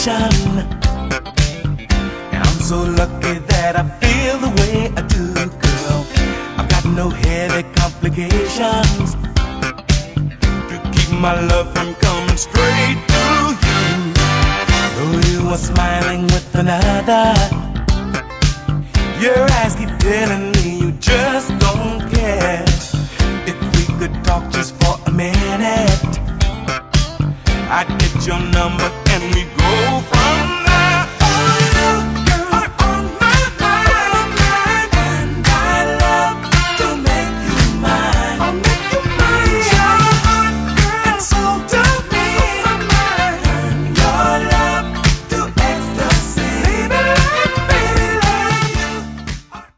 sensation. And I'm so lucky that I feel the way I do, girl. I've got no headache complications to keep my love from coming straight to you. Though you are smiling with another, your eyes keep telling me you just don't care. If we could talk just for a minute, I'd get your number and we'd go from